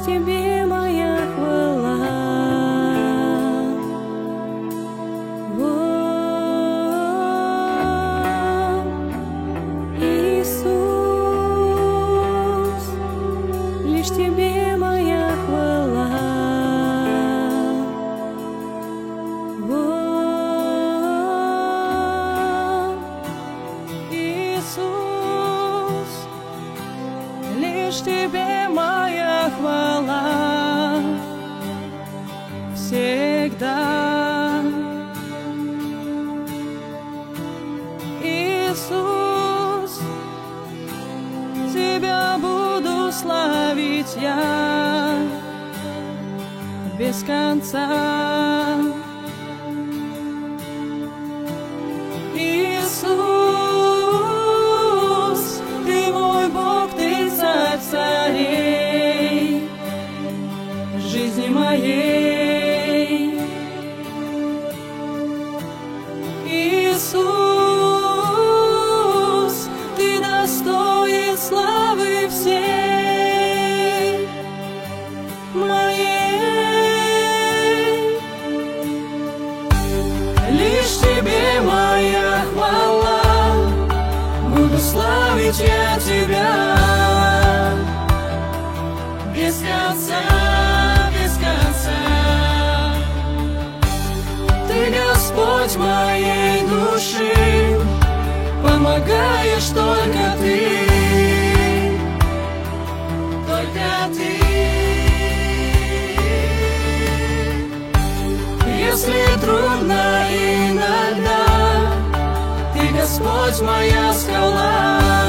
Тебе моя хвала. Иисус, лишь Тебе моя хвала. Иисус, лишь Тебе моя хвала всегда. Иисус, Тебя буду славить я без конца. Иисус, Ты мой Бог, Ты царь царей жизни моей. Иисус, Ты достоин славы всей моей. Лишь Тебе моя хвала, буду славить я Тебя без конца, без конца. Ты Господь моей души, помогаешь только Ты, только Ты. Если трудно иногда, Ты Господь моя скала,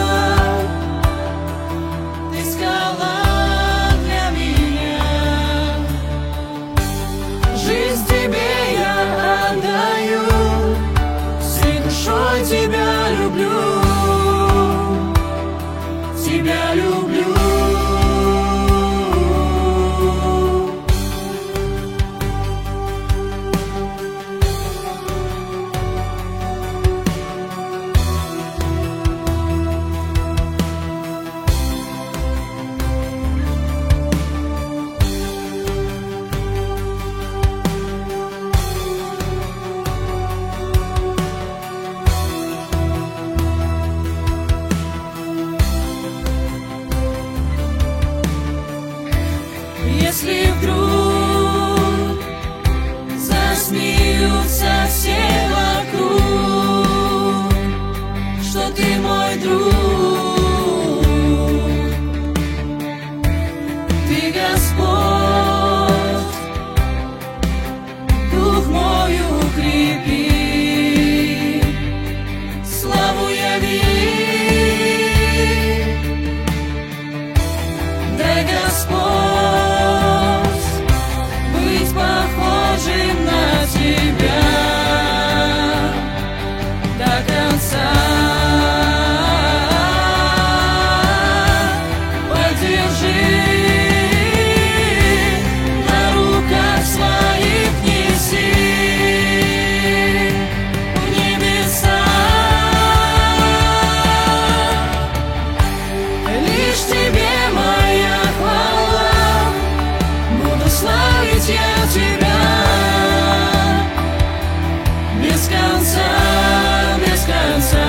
Ты скала для меня. Жизнь Тебе я отдаю, всей душой Тебя люблю, Тебя люблю. Если вдруг засмеются все вокруг, что Ты мой друг, Ты Господь, дух мой укрепи, славу яви. Дай, Господь, быть похожим на Тебя до конца. Поддержи, на руках своих неси в небеса. Лишь Тебе моя хвала, буду славить я Тебя без конца, без конца.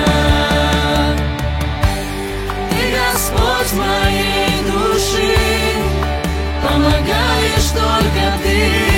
Ты Господь моей души, помогаешь только Ты.